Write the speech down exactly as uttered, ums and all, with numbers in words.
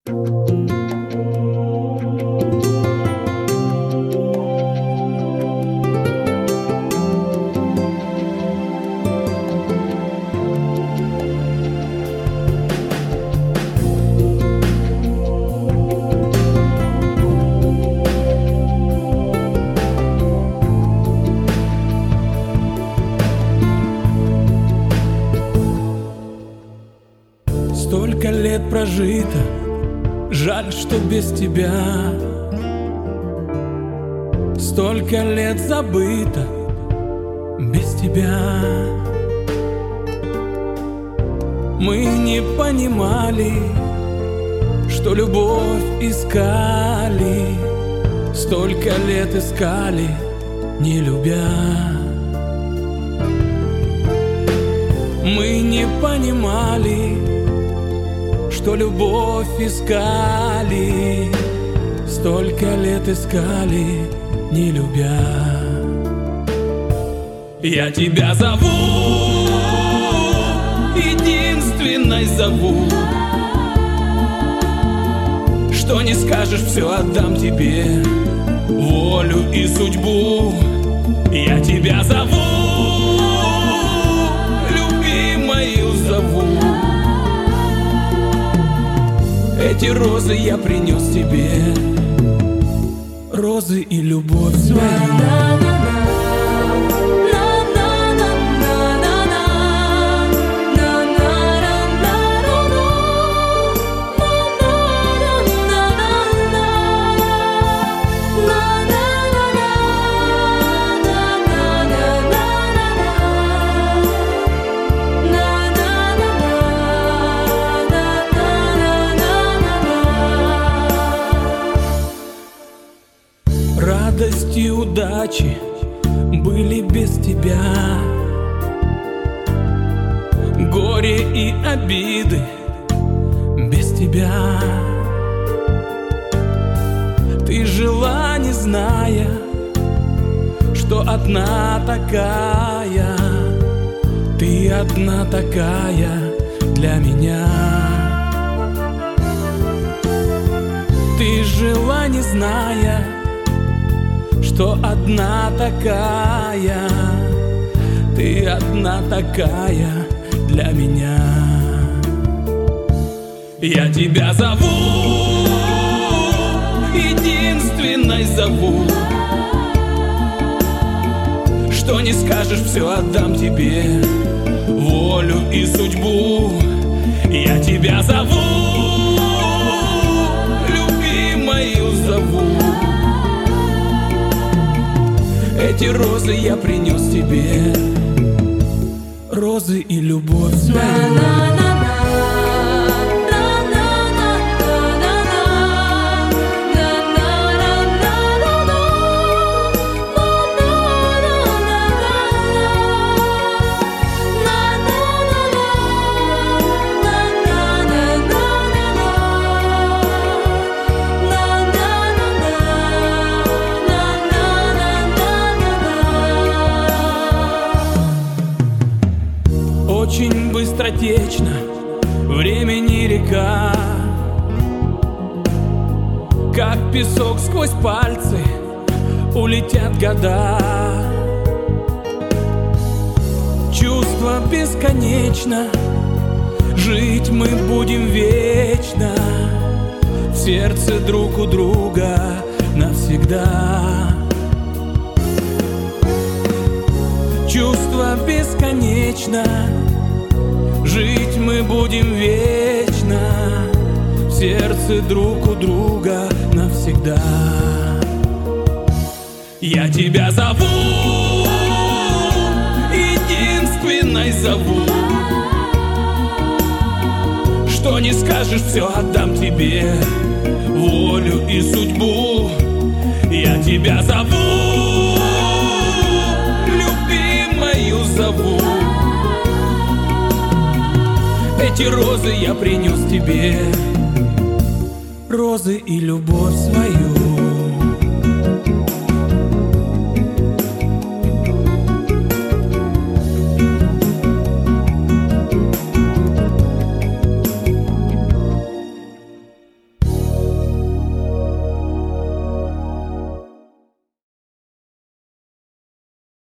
Столько лет прожито, жаль, что без тебя. Столько лет забыто без тебя. Мы не понимали, что любовь искали. Столько лет искали, не любя. Мы не понимали, что любовь искали. Столько лет искали, не любя. Я тебя зову, единственной зову. Что не скажешь, все отдам тебе, волю и судьбу. Я тебя зову, любимою зову. Эти розы я принес тебе, розы и любовь свою. Радости и удачи были без тебя. Горе и обиды без тебя. Ты жила, не зная, что одна такая. Ты одна такая для меня. Ты жила, не зная, что одна такая. Ты одна такая для меня. Я тебя зову, единственной зову. Что не скажешь, все отдам тебе, волю и судьбу. Я тебя зову, любимою зову. Эти розы я принес тебе, розы и любовь свою. Очень быстротечно времени река, как песок сквозь пальцы улетят года. Чувство бесконечно, жить мы будем вечно, в сердце друг у друга навсегда. Чувство бесконечно, жить мы будем вечно, в сердце друг у друга навсегда. Я тебя зову, единственной зову. Что не скажешь, все отдам тебе, волю и судьбу. Я тебя зову, любимою зову. Эти розы я принес тебе, розы и любовь свою.